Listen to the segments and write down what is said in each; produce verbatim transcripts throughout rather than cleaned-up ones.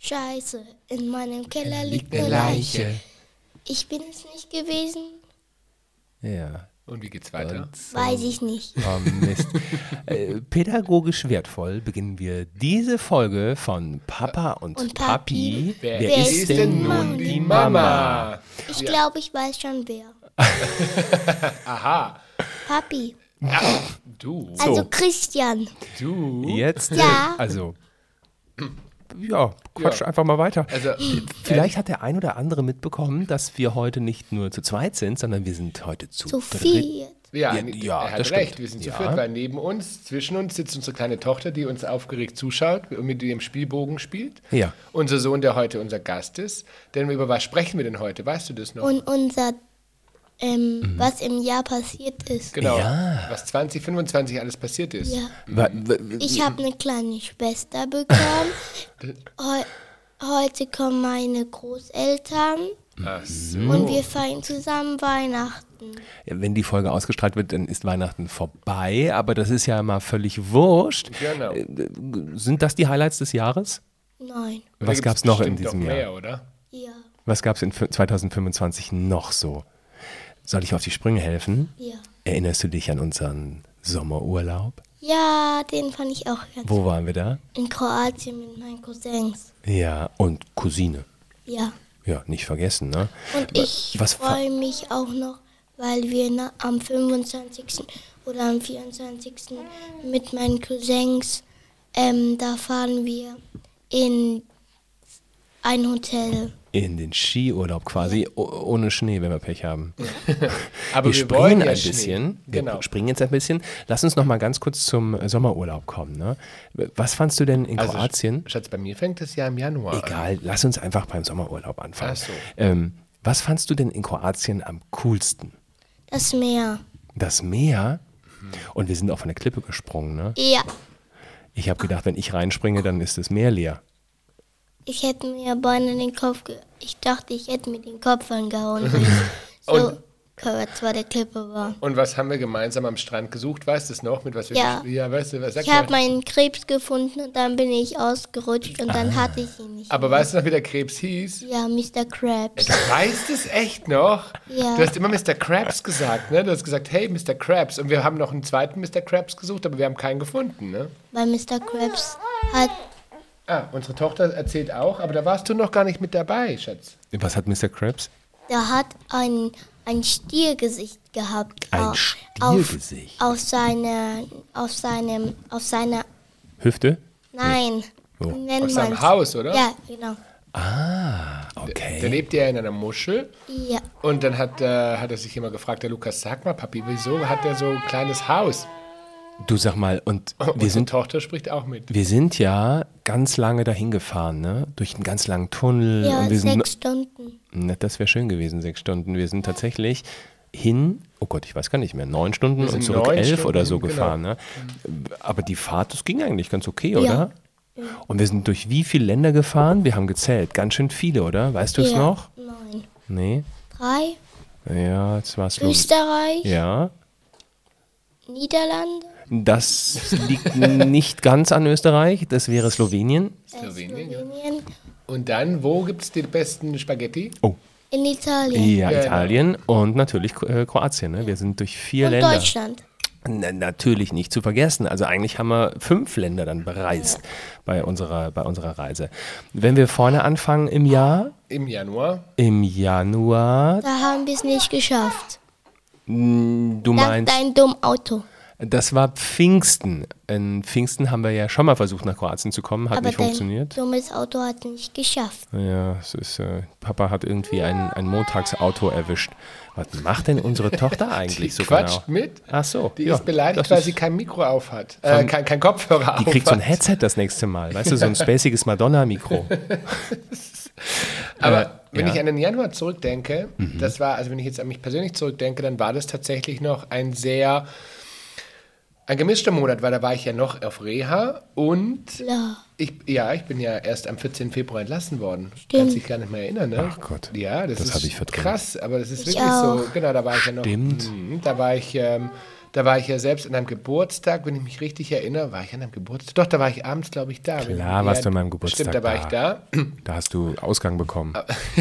Scheiße, in meinem Keller liegt Eine eine Leiche. Leiche. Ich bin es nicht gewesen, Ja. Und wie geht's weiter? Und, weiß ich nicht. oh Mist. äh, pädagogisch wertvoll beginnen wir diese Folge von Papa und, Und Papi. Papi. Wer, Wer ist, ist denn denn nun die die Mama? Ich glaube, ich weiß schon wer. Aha. Papi, Du. also Christian. Du. Jetzt, Ja. also, ja, quatsch Ja. einfach mal weiter. Also, Vielleicht hat der ein oder andere mitbekommen, dass wir heute nicht nur zu zweit sind, sondern wir sind heute zu Zu dritt. viel. Ja, Ja, ne- ja, er hat das recht. stimmt. Wir sind zu Ja. viert, weil neben uns, zwischen uns sitzt unsere kleine Tochter, die uns aufgeregt zuschaut und mit ihrem Spielbogen spielt. Ja. Unser Sohn, der heute unser Gast ist. Denn über was sprechen wir denn heute? Weißt du das noch? Und unser, ähm, was im Jahr passiert ist. genau. Ja. Was zwanzig fünfundzwanzig alles passiert ist. Ja. Wa- wa- Ich habe eine kleine Schwester bekommen. Heu heute kommen meine Großeltern Ach so. und wir feiern zusammen Weihnachten. Ja, wenn die Folge ausgestrahlt wird, dann ist Weihnachten vorbei, aber das ist ja mal völlig wurscht. Genau. Äh, Sind das die Highlights des Jahres? Nein. Da Was gibt's gab es noch in bestimmt diesem noch Jahr? mehr, oder? Ja. Was gab es in zwanzig fünfundzwanzig noch so? Soll ich auf die Sprünge helfen? Ja. Erinnerst du dich an unseren Sommerurlaub? Ja, den fand ich auch ganz Wo waren wir da? in Kroatien mit meinen Cousins. Ja, und Cousine. Ja. Ja, nicht vergessen, ne? Und ich was fa- freue mich auch noch, weil wir na, am fünfundzwanzigsten oder am vierundzwanzigsten mit meinen Cousins, ähm, da fahren wir in ein Hotel. In den Skiurlaub quasi, o- ohne Schnee, wenn wir Pech haben. Aber wir wir springen wollen ja ein Schnee. bisschen. Wir Genau. springen jetzt ein bisschen. Lass uns noch mal ganz kurz zum Sommerurlaub kommen. Ne? Was fandst du denn in Also, Kroatien? Schatz, bei mir fängt das Jahr im Januar an. Egal, lass uns einfach beim Sommerurlaub anfangen. Ach so. Ähm, was fandst du denn in Kroatien am coolsten? Das Meer. Das Meer? Und wir sind auch von der Klippe gesprungen. Ne? Ja. Ich habe gedacht, wenn ich reinspringe, dann ist das Meer leer. Ich hätte mir beinahe den Kopf ge Ich dachte, ich hätte mir den Kopf angehauen, weil ich so Und- kurz vor der Klippe war. Und was haben wir gemeinsam am Strand gesucht? Weißt du es noch? Mit was wir Ja. gesch- ja, weißt du, was sag Ich habe mal. meinen Krebs gefunden und dann bin ich ausgerutscht und dann hatte ich ihn nicht. Aber weißt du noch, wie der Krebs hieß? Ja, Mister Krabs. Du weißt es echt noch? Ja. Du hast immer Mister Krabs gesagt, ne? Du hast gesagt, hey, Mister Krabs. Und wir haben noch einen zweiten Mister Krabs gesucht, aber wir haben keinen gefunden, ne? Weil Mister Krabs hat, Ah, unsere Tochter erzählt auch, aber da warst du noch gar nicht mit dabei, Schatz. Was hat Mister Krabs? der hat ein, ein Stiergesicht gehabt. Ein au- Stiergesicht? Auf, auf, seine, auf, seinem, auf seiner, Hüfte? nein, Wo? wie nennt Auf seinem man's? Haus, oder? Ja, genau. Ah, Der okay. lebt ja in einer Muschel. Ja, Und dann hat, äh, hat er sich immer gefragt, der Lukas, sag mal, Papi, wieso hat der so ein kleines Haus? Du sag mal, und wir Unsere sind, Tochter spricht auch mit. wir sind ja ganz lange dahin gefahren, ne? Durch einen ganz langen Tunnel. ja und wir sind, sechs Stunden. Na, das wäre schön gewesen, sechs Stunden. Wir sind tatsächlich hin, oh Gott, ich weiß gar nicht mehr, neun Stunden sind und zurück neun elf Stunden, oder so genau. gefahren. Ne? Aber die Fahrt, das ging eigentlich ganz okay, oder? Ja. Und wir sind durch wie viele Länder gefahren? Wir haben gezählt, ganz schön viele, oder? Weißt du es ja. noch? Nein. Nee? Drei. Ja, es war Slo Österreich, Ja, Niederlande, das liegt nicht ganz an Österreich, das wäre Slowenien. äh, Slowenien, ja. Slowenien, Und dann, wo gibt es die besten Spaghetti? Oh, in Italien ja, Ja, Italien und natürlich äh, Kroatien. Ne? Wir sind durch vier und Länder. Deutschland. Na, natürlich nicht zu vergessen. Also eigentlich haben wir fünf Länder dann bereist bei unserer, bei unserer Reise. Wenn wir vorne anfangen im Jahr, Im Januar. im Januar, Da haben wir es nicht geschafft. mh, du Dank meinst, dein dummen Auto. das war Pfingsten. In Pfingsten haben wir ja schon mal versucht, nach Kroatien zu kommen, hat Aber nicht dein funktioniert. dummes Auto hat nicht geschafft. Ja, es ist, äh, Papa hat irgendwie ein, ein Montagsauto erwischt. Was macht denn unsere Tochter eigentlich so Quatscht genau? mit. Ach so. Die ja, ist beleidigt, das weil ist- sie kein Mikro auf hat. Äh, kein, kein Kopfhörer Die auf kriegt so ein hat. Headset das nächste Mal, weißt du, so ein spaciges Madonna-Mikro. Aber Äh, wenn ja. ich an den Januar zurückdenke, Mhm. das war, also wenn ich jetzt an mich persönlich zurückdenke, dann war das tatsächlich noch ein sehr, ein gemischter Monat, weil da war ich ja noch auf Reha und Ja. ich, ja, ich bin ja erst am vierzehnten Februar entlassen worden. Stimmt. Kannst dich gar nicht mehr erinnern, ne? Ach Gott. Ja, das, Das hab ist ich verdrängt. krass, aber das ist Ich wirklich auch. so. Genau, da war ich ja noch. Stimmt. Mhm, da war ich, ähm, Da war ich ja selbst an einem Geburtstag, wenn ich mich richtig erinnere. War ich an einem Geburtstag? Doch, da war ich abends, glaube ich, da. Klar warst du an meinem Geburtstag Stimmt, da war ich da. Da hast du Ausgang bekommen.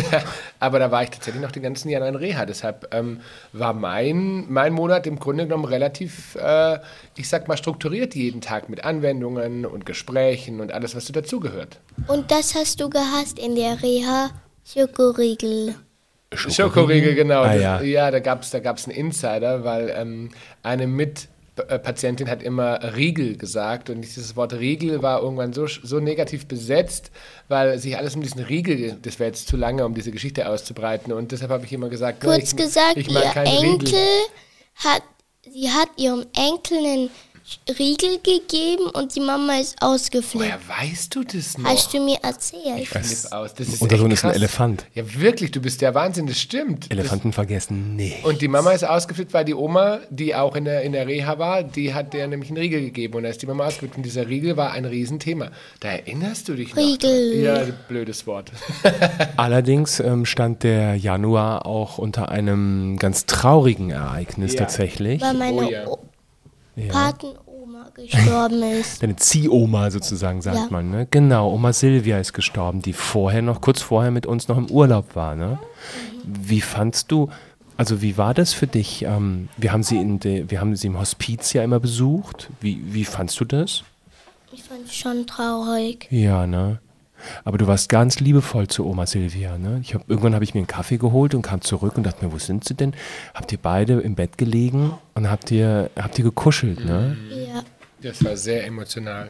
Aber da war ich tatsächlich noch den ganzen Jahr in Reha. Deshalb ähm, war mein, mein Monat im Grunde genommen relativ, äh, ich sag mal, strukturiert jeden Tag mit Anwendungen und Gesprächen und alles, was so dazugehört. Und das hast du gehasst in der Reha? Schokoriegel. Schokoriegel, genau. Ah, das, ja. ja, da gab es da gab's einen Insider, weil ähm, eine Mitpatientin hat immer Riegel gesagt und dieses Wort Riegel war irgendwann so, so negativ besetzt, weil sich alles um diesen Riegel, das wäre jetzt zu lange, um diese Geschichte auszubreiten und deshalb habe ich immer gesagt, ne, Kurz ich, gesagt, ich mag ihr keinen Enkel Riegel. hat, sie hat ihrem Enkel einen Riegel gegeben und die Mama ist ausgeflippt. Woher weißt du das noch? Hast du mir erzählt? Ich flipp aus. Das ist Unser echt Sohn ist ein krass. Elefant. Ja, wirklich, du bist der Wahnsinn, das stimmt. Elefanten vergessen nicht. Und die Mama ist ausgeflippt, weil die Oma, die auch in der, in der Reha war, die hat der nämlich einen Riegel gegeben. Und da ist die Mama ausgeflippt. Und dieser Riegel war ein Riesenthema. Da erinnerst du dich noch. Riegel. Ja, blödes Wort. Allerdings ähm, stand der Januar auch unter einem ganz traurigen Ereignis Ja. tatsächlich. Weil meine Oh ja. o- Patenoma gestorben ist. Deine Ziehoma sozusagen, sagt Ja. man, ne? Genau, Oma Silvia ist gestorben, die vorher noch, kurz vorher mit uns noch im Urlaub war, ne? Wie fandst du, also wie war das für dich? Ähm, wir haben sie in de, wir haben sie im Hospiz ja immer besucht. Wie, wie fandst du das? Ich fand es schon traurig. Ja, ne? Aber du warst ganz liebevoll zu Oma Silvia, ne? Ich hab, irgendwann habe ich mir einen Kaffee geholt und kam zurück und dachte mir, wo sind sie denn? Habt ihr beide im Bett gelegen und habt ihr, habt ihr gekuschelt, ne? Ja. Das war sehr emotional.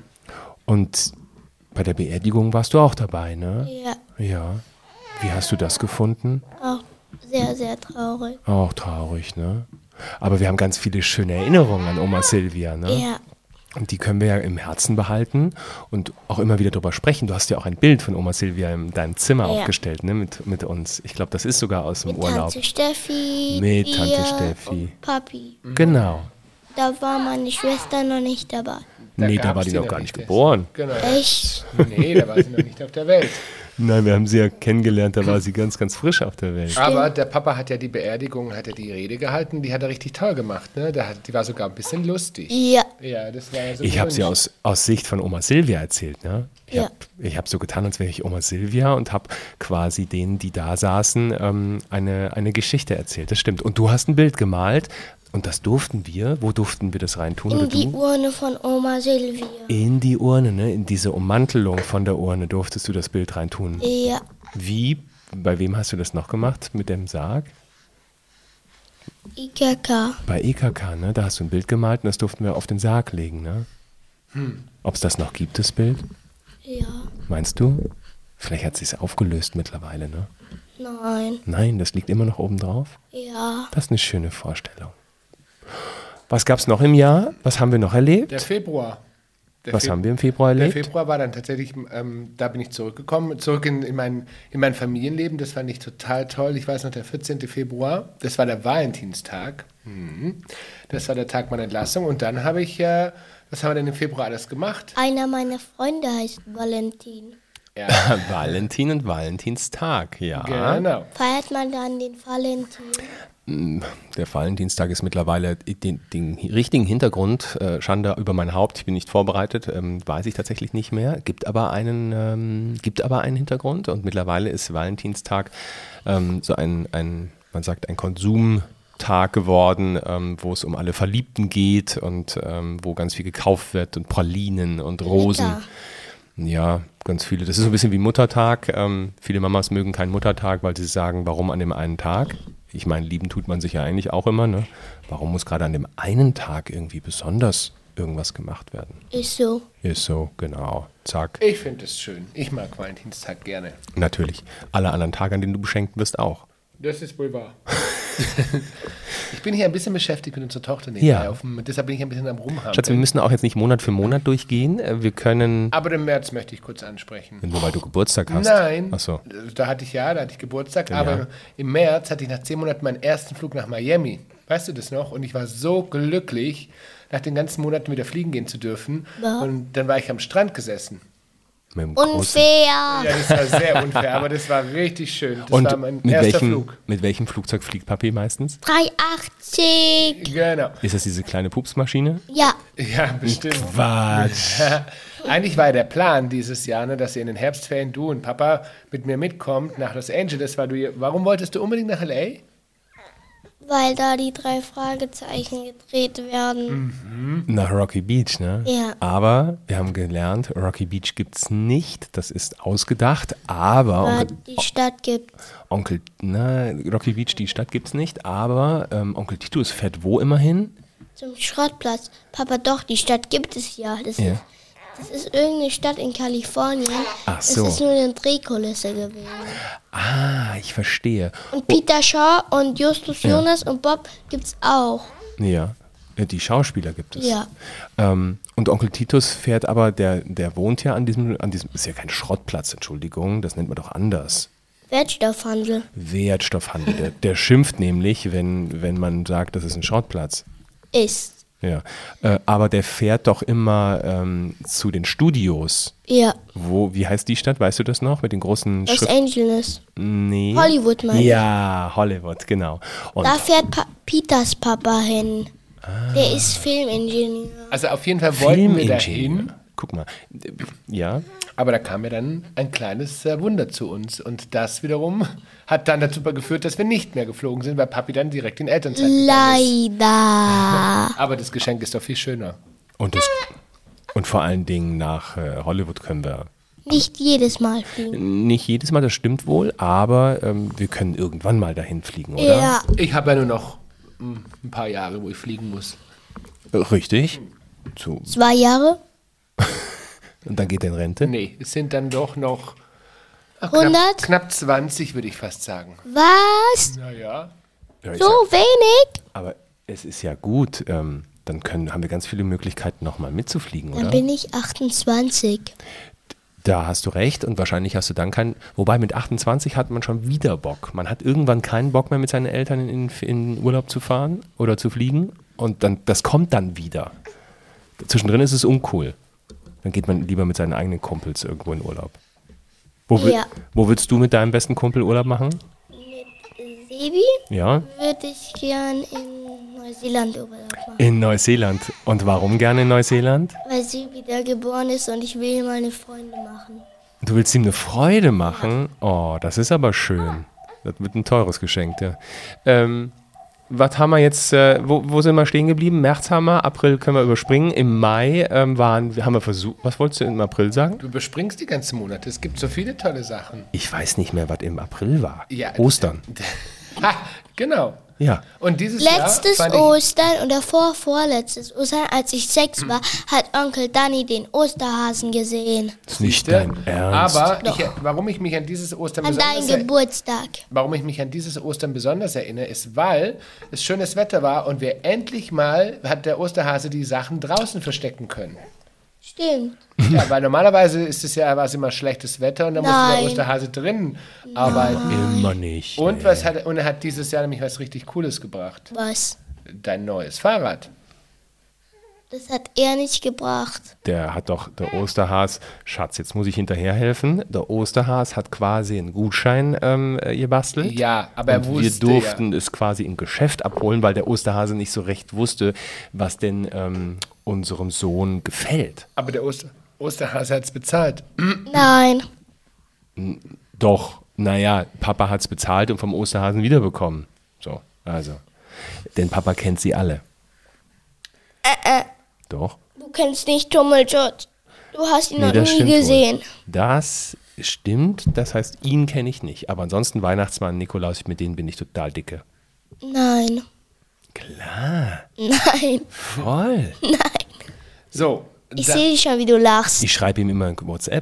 Und bei der Beerdigung warst du auch dabei, ne? Ja. Ja. Wie hast du das gefunden? Auch sehr, sehr traurig. Auch traurig, ne? Aber wir haben ganz viele schöne Erinnerungen an Oma Silvia, ne? Ja. Und die können wir ja im Herzen behalten und auch immer wieder drüber sprechen. Du hast ja auch ein Bild von Oma Silvia in deinem Zimmer Ja. aufgestellt, ne? Mit, mit uns. Ich glaube, das ist sogar aus dem Mit Urlaub. Tante Steffi. Mit ihr Tante Steffi. Und Papi. Genau. Da war meine Schwester noch nicht dabei. Nee, da gab's war die noch noch gar nicht nicht. geboren. Genau. Echt? Nee, da war sie noch nicht auf der Welt. Nein, wir haben sie ja kennengelernt, da war sie ganz, ganz frisch auf der Welt. Aber der Papa hat ja die Beerdigung, hat ja die Rede gehalten, die hat er richtig toll gemacht. Ne? Da hat, die war sogar ein bisschen lustig. Ja. Ja, das war ja so Ich habe sie gewünscht. aus, aus Sicht von Oma Silvia erzählt, ne? Ich Ja. habe ich hab so getan, als wäre ich Oma Silvia und habe quasi denen, die da saßen, ähm, eine, eine Geschichte erzählt. Das stimmt. Und du hast ein Bild gemalt und das durften wir. Wo durften wir das reintun? Oder In die du? Urne von Oma Silvia. In die Urne, ne? In diese Ummantelung von der Urne durftest du das Bild reintun. Ja. Wie? Bei wem hast du das noch gemacht? Mit dem Sarg? I K K. Bei E K K, ne? Da hast du ein Bild gemalt und das durften wir auf den Sarg legen, ne? Ob es das noch gibt, das Bild? Ja. Meinst du? Vielleicht hat sich aufgelöst mittlerweile, ne? Nein. Nein, das liegt immer noch oben drauf. Ja. Das ist eine schöne Vorstellung. Was gab es noch im Jahr? Was haben wir noch erlebt? Der Februar. Der Was Feb- haben wir im Februar Der erlebt? Februar war dann tatsächlich, ähm, da bin ich zurückgekommen, zurück in, in, mein, in mein Familienleben. Das fand ich total toll. Ich weiß noch, der vierzehnte Februar, das war der Valentinstag. Mhm. Das war der Tag meiner Entlassung. Und dann habe ich, äh, was haben wir denn im Februar alles gemacht? Einer meiner Freunde heißt Valentin. Ja, Valentin und Valentinstag, ja. genau. Feiert man dann den Valentin? Der Valentinstag ist mittlerweile den, den richtigen Hintergrund, äh, Schande über mein Haupt, ich bin nicht vorbereitet, ähm, weiß ich tatsächlich nicht mehr. Gibt aber einen, ähm, gibt aber einen Hintergrund und mittlerweile ist Valentinstag ähm, so ein, ein, man sagt, ein Konsumtag geworden, ähm, wo es um alle Verliebten geht und ähm, wo ganz viel gekauft wird und Pralinen und Rosen. Lecker. Ja, ganz viele. Das ist so ein bisschen wie Muttertag. Ähm, viele Mamas mögen keinen Muttertag, weil sie sagen, warum an dem einen Tag? Ich meine, lieben tut man sich ja eigentlich auch immer, ne? Warum muss gerade an dem einen Tag irgendwie besonders irgendwas gemacht werden? Ist so. Ist so, genau. Zack. Ich finde es schön. Ich mag Valentinstag gerne. Natürlich. Alle anderen Tage, an denen du beschenkt wirst, auch. Das ist wohl wahr. Ich bin hier ein bisschen beschäftigt mit unserer Tochter nebenbei. Ja. Auf dem, deshalb bin ich ein bisschen am Schatz, wir Rumhampeln. müssen auch jetzt nicht Monat für Monat durchgehen. Äh, Wir können, Aber den März möchte ich kurz ansprechen. nur weil du Geburtstag hast. Nein, Ach so. da hatte ich ja, da hatte ich Geburtstag, Ja. aber im März hatte ich nach zehn Monaten meinen ersten Flug nach Miami. Weißt du das noch? Und ich war so glücklich, nach den ganzen Monaten wieder fliegen gehen zu dürfen. Ja. Und dann war ich am Strand gesessen. Mit dem großen- Unfair. Ja, das war sehr unfair, aber das war richtig schön. Das Und war mein mit erster welchem, Flug. mit welchem Flugzeug fliegt Papi meistens? dreihundertachtzig. Genau. Ist das diese kleine Pupsmaschine? Ja, Ja, bestimmt. Quatsch. Eigentlich war ja der Plan dieses Jahr, ne, dass ihr in den Herbstferien, du und Papa, mit mir mitkommt nach Los Angeles. Weil du, warum wolltest du unbedingt nach L A? weil da die drei Fragezeichen gedreht werden. Nach Rocky Beach, ne? Ja. Aber wir haben gelernt, Rocky Beach gibt es nicht. Das ist ausgedacht. Aber Aber Onkel, die Stadt gibt's. Onkel na, Rocky Beach, die Stadt gibt es nicht. Aber ähm, Onkel Titus fährt wo immer hin? Zum Schrottplatz. Papa, doch, die Stadt gibt es ja. Das, Ja. ist, das ist irgendeine Stadt in Kalifornien. Ach so. Es ist nur eine Drehkulisse gewesen. Ah, ich verstehe. Und Peter Shaw und Justus Jonas und Bob gibt's auch. Ja, äh, die Schauspieler gibt es. Ja. Ähm, und Onkel Titus fährt aber, der, der wohnt ja an diesem, an diesem, ist ja kein Schrottplatz, Entschuldigung, das nennt man doch anders. Wertstoffhandel. Wertstoffhandel. Der, der schimpft nämlich, wenn, wenn man sagt, das ist ein Schrottplatz. Ist. Ja. Äh, aber der fährt doch immer ähm, zu den Studios. Ja. Wo, wie heißt die Stadt? Weißt du das noch? Mit den großen Los Schrift- Angeles. Nee. Hollywood, meine ich. Ja, Hollywood, genau. Und Da fährt pa Peters Papa hin. Der ist Filmingenieur. Also auf jeden Fall wollten wir da Filmingenieur. hin, Guck mal. Ja. aber da kam ja dann ein kleines äh, Wunder zu uns. Und das wiederum hat dann dazu geführt, dass wir nicht mehr geflogen sind, weil Papi dann direkt in Elternzeit gegangen ist. Leider. Aber das Geschenk ist doch viel schöner. Und, das, und vor allen Dingen nach äh, Hollywood können wir Nicht jedes Mal fliegen. nicht jedes Mal, das stimmt wohl, aber ähm, wir können irgendwann mal dahin fliegen, oder? Ja. Ich habe ja nur noch mm, ein paar Jahre, wo ich fliegen muss. Äh, Richtig. Zu, Zwei Jahre? und dann geht er in Rente. Nee, es sind dann doch noch ach, hundert? Knapp, knapp zwanzig, würde ich fast sagen. Was? Naja. Ja, ich So sag, wenig? aber es ist ja gut. Ähm, dann können, haben wir ganz viele Möglichkeiten, nochmal mitzufliegen, Dann oder? bin ich achtundzwanzig. Da hast du recht und wahrscheinlich hast du dann keinen. Wobei mit achtundzwanzig hat man schon wieder Bock. Man hat irgendwann keinen Bock mehr mit seinen Eltern in, in Urlaub zu fahren oder zu fliegen und dann das kommt dann wieder. Zwischendrin ist es uncool. Dann geht man lieber mit seinen eigenen Kumpels irgendwo in Urlaub. Wo, will, Ja. wo willst du mit deinem besten Kumpel Urlaub machen? Sebi Ja, würde ich gern in Neuseeland Urlaub machen. in Neuseeland. Und warum gerne in Neuseeland? Weil Sebi da geboren ist und ich will ihm meine Freunde machen. Du willst ihm eine Freude machen? Oh, das ist aber schön. Das wird ein teures Geschenk, ja. Ähm, was haben wir jetzt, äh, wo, wo sind wir stehen geblieben? März haben wir, April können wir überspringen. Im Mai ähm, waren, haben wir versucht, was wolltest du im April sagen? Du überspringst die ganzen Monate. Es gibt so viele tolle Sachen. Ich weiß nicht mehr, was im April war. Ja. Ostern. Ha, genau. Ja. Und dieses Letztes Jahr fand ich, Ostern und davor vorletztes Ostern, als ich sechs war, hat Onkel Danny den Osterhasen gesehen. Das ist nicht Siehste? dein Ernst. Aber ich, warum ich mich an dieses Ostern An deinem besonders er- Geburtstag. warum ich mich an dieses Ostern besonders erinnere, ist, weil es schönes Wetter war und wir endlich mal hat der Osterhase die Sachen draußen verstecken können. Stimmt. Ja, weil normalerweise ist es ja war es immer schlechtes Wetter und dann musste der Nein. Osterhase drinnen arbeiten. Immer nicht. Und nee. was hat und er hat dieses Jahr nämlich was richtig Cooles gebracht. Was? Dein neues Fahrrad. Das hat er nicht gebracht. Der hat doch, der Osterhas, Schatz, jetzt muss ich hinterher helfen. Der Osterhas hat quasi einen Gutschein ähm, äh, gebastelt. Ja, aber er und wusste wir durften es quasi im Geschäft abholen, weil der Osterhase nicht so recht wusste, was denn ähm, unserem Sohn gefällt. Aber der Oster, Osterhase hat es bezahlt. Nein. Doch, naja, Papa hat es bezahlt und vom Osterhasen wiederbekommen. So, also. Denn Papa kennt sie alle. Äh, äh. Doch. Du kennst nicht Tummelschutz. Du hast ihn Nee, noch das nie stimmt wohl. gesehen. Das stimmt, das heißt, ihn kenne ich nicht. Aber ansonsten Weihnachtsmann, Nikolaus, mit denen bin ich total dicke. Nein. Klar, Nein. voll. So, Ich da- sehe schon, wie du lachst. Ich schreibe ihm immer ein WhatsApp.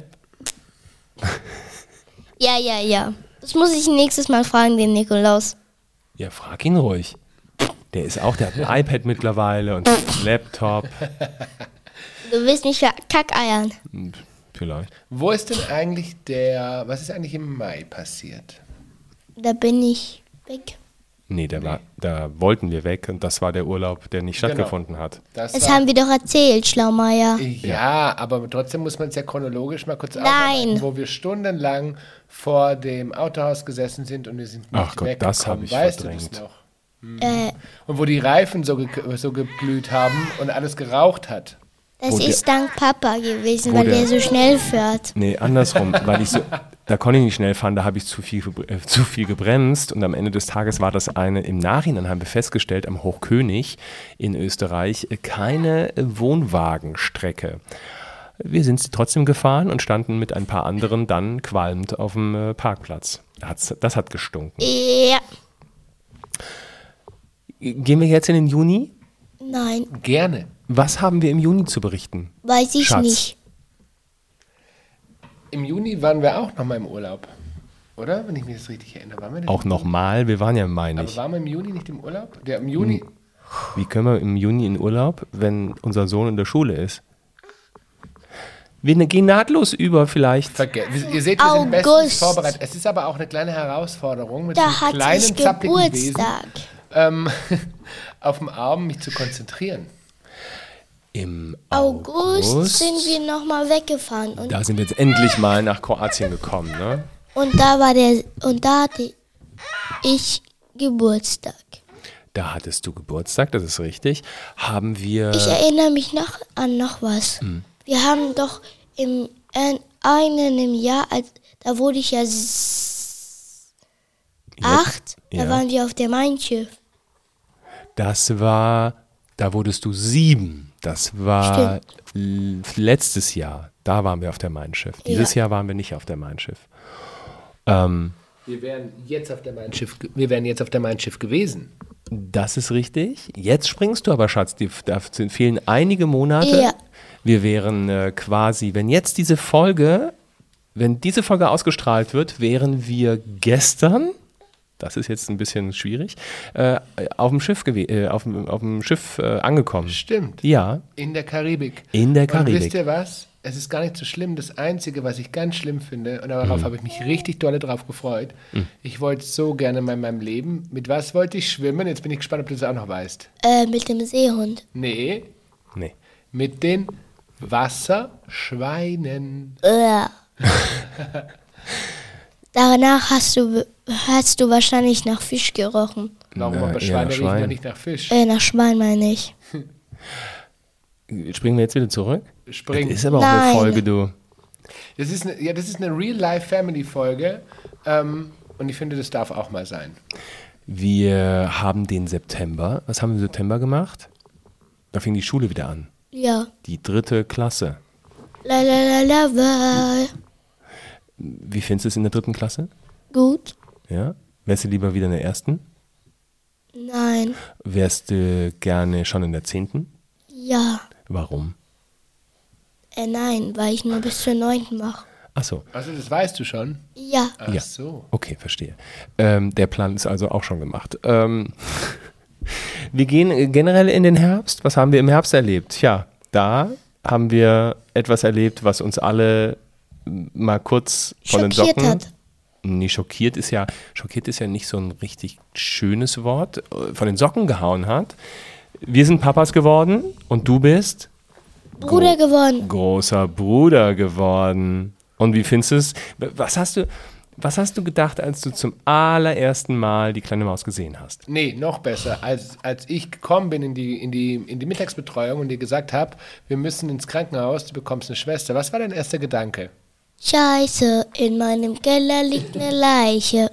Ja, ja, ja. Das muss ich nächstes Mal fragen, den Nikolaus. Ja, frag ihn ruhig. Der ist auch, der hat ein iPad mittlerweile und einen Laptop. Du willst mich verkackeiern. Hm, Vielleicht. wo ist denn eigentlich der, was ist eigentlich im Mai passiert? Da bin ich weg. Nee, der war, da wollten wir weg und das war der Urlaub, der nicht stattgefunden Genau. hat. Das, Das war, haben wir doch erzählt, Schlaumeier. ja, aber trotzdem muss man es ja chronologisch mal kurz Nein. aufarbeiten, wo wir stundenlang vor dem Autohaus gesessen sind und wir sind nicht Ach Gott, weggekommen. das habe ich weißt verdrängt. du das noch? Äh, Und wo die Reifen so, ge so geglüht haben und alles geraucht hat. das Wo der- ist dank Papa gewesen, Wo weil der- der so schnell fährt. Nee, andersrum, weil ich so, da konnte ich nicht schnell fahren, da habe ich zu viel, gebr- äh, zu viel gebremst und am Ende des Tages war das eine, im Nachhinein haben wir festgestellt, am Hochkönig in Österreich äh, keine äh, Wohnwagenstrecke. Wir sind sie trotzdem gefahren und standen mit ein paar anderen dann qualmend auf dem äh, Parkplatz. Hat's, das hat gestunken. Ja. Gehen wir jetzt in den Juni? Nein, Gerne. Was haben wir im Juni zu berichten? weiß ich Schatz. nicht. Im Juni waren wir auch nochmal im Urlaub. Oder? Wenn ich mich das richtig erinnere. Waren wir nicht Auch im Juni? nochmal, wir waren ja im Mai Aber nicht. waren wir im Juni nicht im Urlaub? Der im Juni. Wie können wir im Juni in Urlaub, wenn unser Sohn in der Schule ist? Wir ne- gehen nahtlos über vielleicht. Verge Ihr seht, wir sind bestens August. vorbereitet. Es ist aber auch eine kleine Herausforderung, mit Da diesem hatte kleinen, ich zappligen Wesen Geburtstag. ähm, auf dem Arm mich zu konzentrieren. Im August, August sind wir nochmal weggefahren und, Da sind wir jetzt endlich mal nach Kroatien gekommen, ne? und da war der und da hatte ich Geburtstag. Da hattest du Geburtstag, das ist richtig. Haben wir. Ich erinnere mich noch an noch was. Wir haben doch im äh, einen im Jahr, als, da wurde ich ja s- acht, Ja. da waren wir auf der Main Schiff. Das war. Da wurdest du sieben. Das war l- letztes Jahr. Da waren wir auf der Mein Schiff. Dieses Ja. Jahr waren wir nicht auf der Mein Schiff. Ähm, Wir wären jetzt auf der Mein Schiff, ge- wir wären jetzt auf der Mein Schiff gewesen. Das ist richtig. Jetzt springst du aber, Schatz. Die, da sind- fehlen einige Monate. Ja. Wir wären äh, quasi, wenn jetzt diese Folge, wenn diese Folge ausgestrahlt wird, wären wir gestern, das ist jetzt ein bisschen schwierig, äh, auf dem Schiff, gewe- äh, auf, dem- auf dem Schiff äh, angekommen. Stimmt. Ja, In der Karibik. in der Und Karibik. wisst ihr was? Es ist gar nicht so schlimm. Das Einzige, was ich ganz schlimm finde, und darauf Mhm. habe ich mich richtig dolle drauf gefreut, ich wollte so gerne mal in meinem Leben, mit was wollte ich schwimmen? Jetzt bin ich gespannt, ob du das auch noch weißt. Äh, mit dem Seehund. Nee, Nee. mit den Wasserschweinen. Äh. Danach hast du, hast du wahrscheinlich nach Fisch gerochen. Warum Na, aber eher Schweine nach riechen Schwein. ja nicht nach Fisch? Äh, nach Schwein meine ich. Springen wir jetzt wieder zurück? Springen. Das ist aber auch eine Nein. Folge, du. Das ist eine, ja, das ist eine Real-Life-Family-Folge. Ähm, und ich finde, das darf auch mal sein. Wir haben den September. Was haben wir im September gemacht? Da fing die Schule wieder an. Ja. Die dritte Klasse. La la la la la. Wie findest du es in der dritten Klasse? Gut? Ja? Wärst du lieber wieder in der ersten? Nein. Wärst du gerne schon in der zehnten? Ja. Warum? Äh, nein, weil ich nur bis zur neunten mache. Ach so. Also, das weißt du schon. Ja. Ach Ja. so. Okay, verstehe. Ähm, der Plan ist also auch schon gemacht. Ähm, wir gehen äh, generell in den Herbst. Was haben wir im Herbst erlebt? Tja, da haben wir etwas erlebt, was uns alle m, mal kurz von den Schockiert Socken... hat. Nee, schockiert ist ja, schockiert ist ja nicht so ein richtig schönes Wort, äh, von den Socken gehauen hat. Wir sind Papas geworden und du bist Bruder geworden. großer Bruder geworden. Und wie findest du es? Was hast du, was hast du gedacht, als du zum allerersten Mal die kleine Maus gesehen hast? Nee, noch besser. Als, als ich gekommen bin in die, in, die, in die Mittagsbetreuung und dir gesagt habe, wir müssen ins Krankenhaus, du bekommst eine Schwester. Was war dein erster Gedanke? Scheiße, in meinem Keller liegt eine Leiche.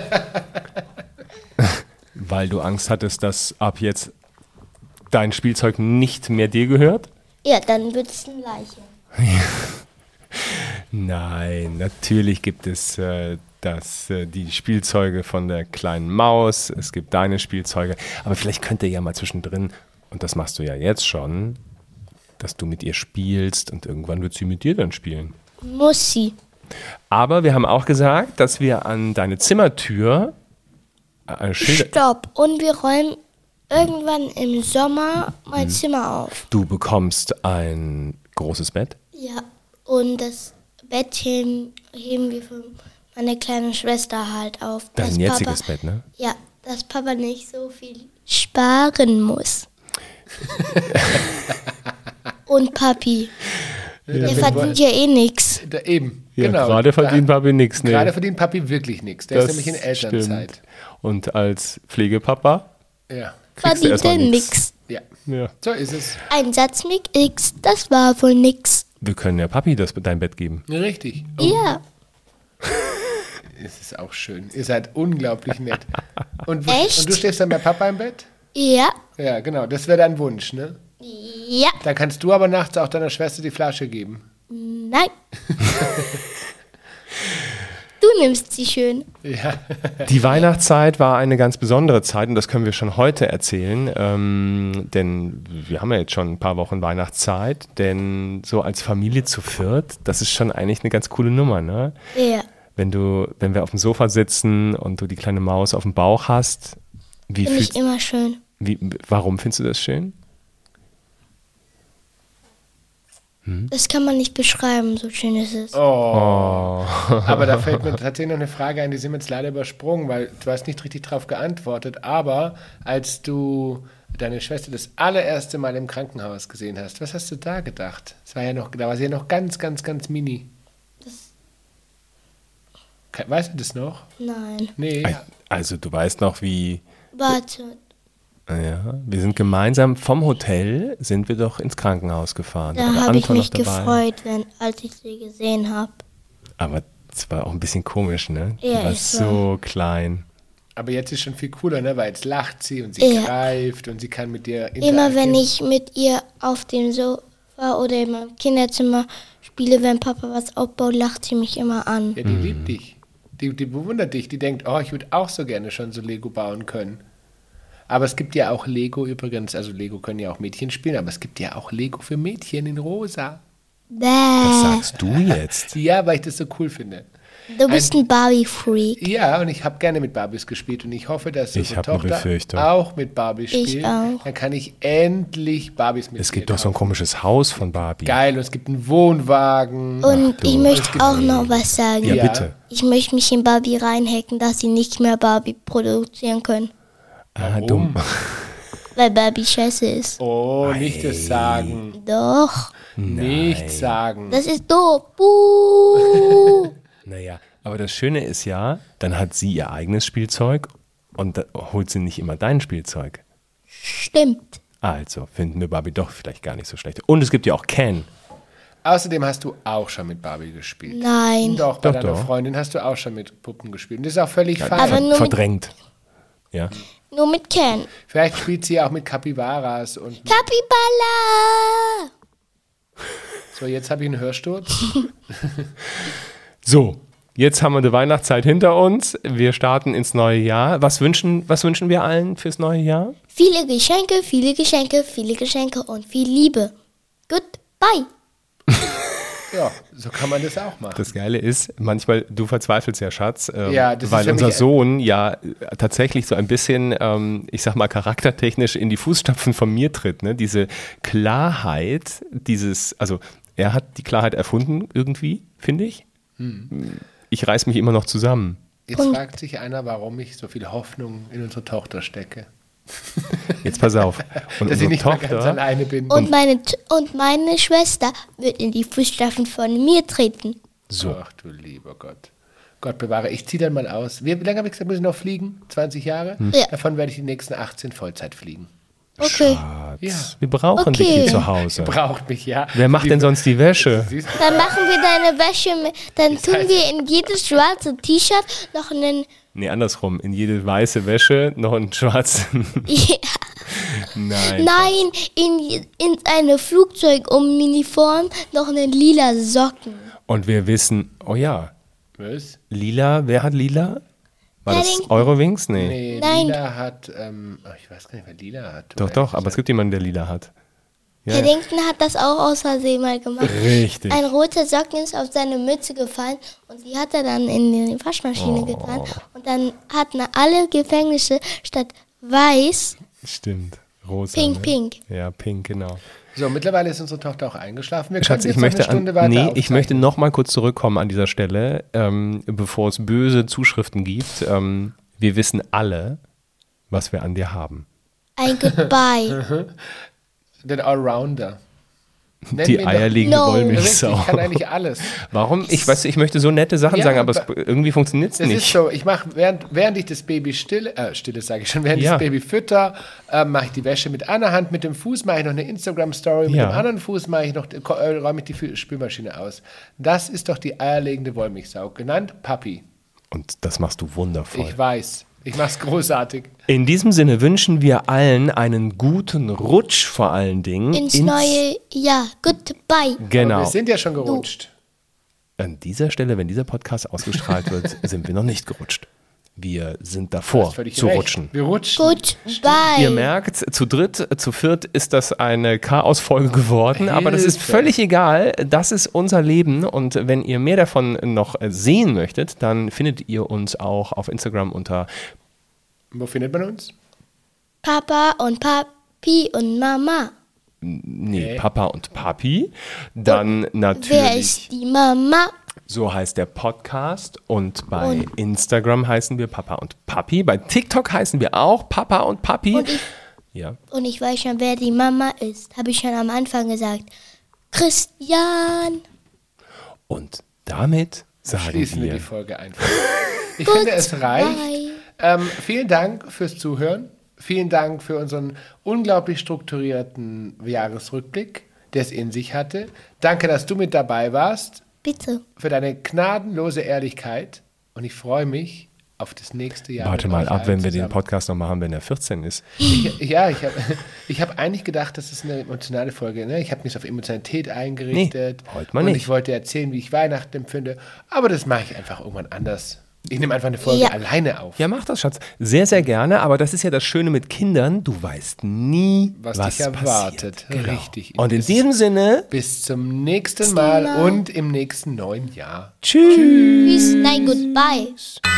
Weil du Angst hattest, dass ab jetzt dein Spielzeug nicht mehr dir gehört? Ja, dann wird es eine Leiche. Nein, natürlich gibt es äh, das, äh, die Spielzeuge von der kleinen Maus, es gibt deine Spielzeuge, aber vielleicht könnt ihr ja mal zwischendrin, und das machst du ja jetzt schon, dass du mit ihr spielst und irgendwann wird sie mit dir dann spielen. Muss sie. Aber wir haben auch gesagt, dass wir an deine Zimmertür äh, Schilder... Stopp. Und wir räumen irgendwann im Sommer mein Zimmer auf. Du bekommst ein großes Bett. Ja. Und das Bett heben, heben wir für meine kleine Schwester halt auf. Dein Das jetziges Papa, Bett, ne? Ja. dass Papa nicht so viel sparen muss. Und Papi. Ja, Der damit verdient woll- ja eh nichts. Da, eben, Ja, genau. gerade verdient Da- Papi nichts. Nee. Gerade verdient Papi wirklich nichts. Der Das ist nämlich in Elternzeit. stimmt. Und als Pflegepapa Ja. kriegst du Verdient erstmal er nichts. nichts. ja, Ja. so ist es. Ein Satz mit X, das war wohl nix. Wir können ja Papi das dein Bett geben. Richtig. Ja, Es ist auch schön. Ihr seid unglaublich nett. Und, wo- Echt? und du schläfst dann bei Papa im Bett? ja, Ja, genau. Das wäre dein Wunsch, ne? ja, Dann kannst du aber nachts auch deiner Schwester die Flasche geben. nein. Du nimmst sie schön. Ja. Die Weihnachtszeit war eine ganz besondere Zeit und das können wir schon heute erzählen, ähm, denn wir haben ja jetzt schon ein paar Wochen Weihnachtszeit, denn so als Familie zu viert, das ist schon eigentlich eine ganz coole Nummer, ne? Ja, Wenn du, wenn wir auf dem Sofa sitzen und du die kleine Maus auf dem Bauch hast, wie finde ich fühlst, immer schön. wie, warum findest du das schön? Das kann man nicht beschreiben, so schön ist es. Oh. Oh. Aber da fällt mir tatsächlich noch eine Frage ein, die sind wir jetzt leider übersprungen, weil du hast nicht richtig drauf geantwortet. Aber als du deine Schwester das allererste Mal im Krankenhaus gesehen hast, was hast du da gedacht? Das war ja noch, da war sie ja noch ganz, ganz, ganz mini. Ke- Weißt du das noch? Nein, Nee. Also du weißt noch, wie, warte. ja, wir sind gemeinsam vom Hotel, sind wir doch ins Krankenhaus gefahren. Da war habe ich Anton mich noch dabei. gefreut, wenn, als ich sie gesehen habe. Aber es war auch ein bisschen komisch, ne? Die Ja, war ist so klein. Aber jetzt ist schon viel cooler, ne? Weil jetzt lacht sie und sie Ja. greift und sie kann mit dir Immer wenn interagieren. ich mit ihr auf dem Sofa oder in meinem Kinderzimmer spiele, wenn Papa was aufbaut, lacht sie mich immer an. Ja, die liebt dich. Die, die bewundert dich. Die denkt, oh, ich würde auch so gerne schon so Lego bauen können. Aber es gibt ja auch Lego übrigens, also Lego können ja auch Mädchen spielen, aber es gibt ja auch Lego für Mädchen in rosa. Das Bäh. sagst du jetzt. Ja, weil ich das so cool finde. Du bist ein Barbie-Freak. Ja, und ich habe gerne mit Barbies gespielt und ich hoffe, dass Ich unsere hab eine Tochter Befürchtung. auch mit Barbies Ich spielt. auch. Dann kann ich endlich Barbies mit Es ihr gibt doch so ein kaufen. komisches Haus von Barbie. Geil, und es gibt einen Wohnwagen. Und du. ich möchte gibt- auch noch was sagen. Ja, Ja. bitte. Ich möchte mich in Barbie reinhacken, dass sie nicht mehr Barbie produzieren können. Ah, dumm. Weil Barbie scheiße ist. Oh, nicht das sagen. Doch, Nicht sagen. das ist doof. Buh. Naja, aber das Schöne ist ja, dann hat sie ihr eigenes Spielzeug und da holt sie nicht immer dein Spielzeug. Stimmt. Also finden wir Barbie doch vielleicht gar nicht so schlecht. Und es gibt ja auch Ken. Außerdem hast du auch schon mit Barbie gespielt. Nein. Doch, bei Doch, deiner doch. Freundin hast du auch schon mit Puppen gespielt. Und das ist auch völlig fein. Aber nur mit- Verdrängt. Ja. Nur mit Ken. Vielleicht spielt sie auch mit Capybaras und Capybara! so, jetzt habe ich einen Hörsturz. So, jetzt haben wir die Weihnachtszeit hinter uns. Wir starten ins neue Jahr. Was wünschen, was wünschen wir allen fürs neue Jahr? Viele Geschenke, viele Geschenke, viele Geschenke und viel Liebe. Goodbye. Ja, so kann man das auch machen. Das Geile ist, manchmal, du verzweifelst ja, Schatz, ähm, Ja, das ist weil für unser mich ein- Sohn ja äh, tatsächlich so ein bisschen, ähm, ich sag mal, charaktertechnisch in die Fußstapfen von mir tritt. Ne? Diese Klarheit, dieses, also er hat die Klarheit erfunden irgendwie, finde ich. Hm. Ich reiß mich immer noch zusammen. Jetzt Und- fragt sich einer, warum ich so viel Hoffnung in unsere Tochter stecke. Jetzt pass auf. Und Dass ich unsere nicht mehr ganz Tochter, alleine bin. Und meine, T- und meine Schwester wird in die Fußstapfen von mir treten. so, Ach du lieber Gott. Gott bewahre, ich ziehe dann mal aus. Wie, wie lange habe ich gesagt, muss ich noch fliegen? zwanzig Jahre? Ja. Davon werde ich die nächsten achtzehn Vollzeit fliegen. Okay. Schatz, Ja. wir brauchen dich Okay. hier zu Hause. Braucht mich, ja. Wer macht denn sonst die Wäsche? Siehst du? Dann machen wir deine Wäsche mit. Dann tun heißt- wir in jedes schwarze T-Shirt noch einen. Nee, andersrum. In jede weiße Wäsche noch einen schwarzen. Ja. Nein. Nein, in, in eine Flugzeuguniform noch einen lila Socken. Und wir wissen, oh ja, Was? lila, wer hat lila? War das Paddington. Eurowings? Nee. Nee, Nein. Lila hat, ähm, ach, ich weiß gar nicht, wer Lila hat. Doch, doch, aber es gibt jemanden, der lila hat. Ja, ja. Paddington hat das auch aus Versehen mal gemacht. Richtig. Ein roter Socken ist auf seine Mütze gefallen und die hat er dann in die Waschmaschine Oh. getan. Und dann hatten alle Gefängnisse statt weiß Stimmt. Rosa. Pink, ne? pink. Ja, pink, genau. So, mittlerweile ist unsere Tochter auch eingeschlafen. Wir Schatz, können ich jetzt möchte, noch eine Stunde an, weiter nee, ich aufzeichnen. möchte noch mal kurz zurückkommen an dieser Stelle, ähm, bevor es böse Zuschriften gibt. Ähm, wir wissen alle, was wir an dir haben. Ein Goodbye. Den Allrounder. Nenn Die mir doch- eierlegende No. Wollmilchsau. Ich kann eigentlich alles. Warum? Ich weiß, ich möchte so nette Sachen Ja, sagen, aber es, aber- irgendwie funktioniert es Das ist nicht. so, ich mache, während, während ich das Baby stille, äh, stille sage ich schon, während Ja. ich das Baby fütter, äh, mache ich die Wäsche mit einer Hand, mit dem Fuß mache ich noch eine Instagram-Story, mit Ja. dem anderen Fuß mache ich noch, äh, räume ich die Fü- Spülmaschine aus. Das ist doch die eierlegende Wollmilchsau, genannt Papi. Und das machst du wundervoll. Ich weiß, ich mache es großartig. In diesem Sinne wünschen wir allen einen guten Rutsch vor allen Dingen. Ins neue Jahr. Goodbye. Genau. Wir sind ja schon gerutscht. An dieser Stelle, wenn dieser Podcast ausgestrahlt wird, sind wir noch nicht gerutscht. Wir sind davor Hast völlig zu recht. rutschen. Wir rutschen. Goodbye. Ihr merkt, zu dritt, zu viert ist das eine Chaos-Folge geworden, aber das ist Hilfe. völlig egal. Das ist unser Leben und wenn ihr mehr davon noch sehen möchtet, dann findet ihr uns auch auf Instagram unter Wo findet man uns? Papa und Papi und Mama. nee, Okay. Papa und Papi. Dann Wer natürlich, ist die Mama? so heißt der Podcast und bei Und- Instagram heißen wir Papa und Papi. Bei TikTok heißen wir auch Papa und Papi. Und ich, Ja. und ich weiß schon, wer die Mama ist. Habe ich schon am Anfang gesagt. Christian. Und damit sagen Schließen wir wir die Folge einfach. Ich finde, es reicht. Ähm, vielen Dank fürs Zuhören. Vielen Dank für unseren unglaublich strukturierten Jahresrückblick, der es in sich hatte. Danke, dass du mit dabei warst, Bitte. für deine gnadenlose Ehrlichkeit. Und ich freue mich auf das nächste Jahr. Warte mit mal euch ab, allen wenn wir den zusammen. Podcast noch machen, wenn er vierzehn ist. Ich, ja, ich habe ich hab eigentlich gedacht, das ist eine emotionale Folge. Ne? Ich habe mich auf Emotionalität eingerichtet. Nee, heute mal und nicht. ich wollte erzählen, wie ich Weihnachten empfinde. Aber das mache ich einfach irgendwann anders. Ich nehme einfach eine Folge Ja. alleine auf. Ja, mach das, Schatz. Sehr, sehr gerne. Aber das ist ja das Schöne mit Kindern. Du weißt nie, Was was, dich erwartet. passiert. Genau. Richtig. Und in Bis- diesem Sinne, Bis zum nächsten Bis Mal dann. und im nächsten neuen Jahr. tschüss. Tschüss. Nein, goodbye.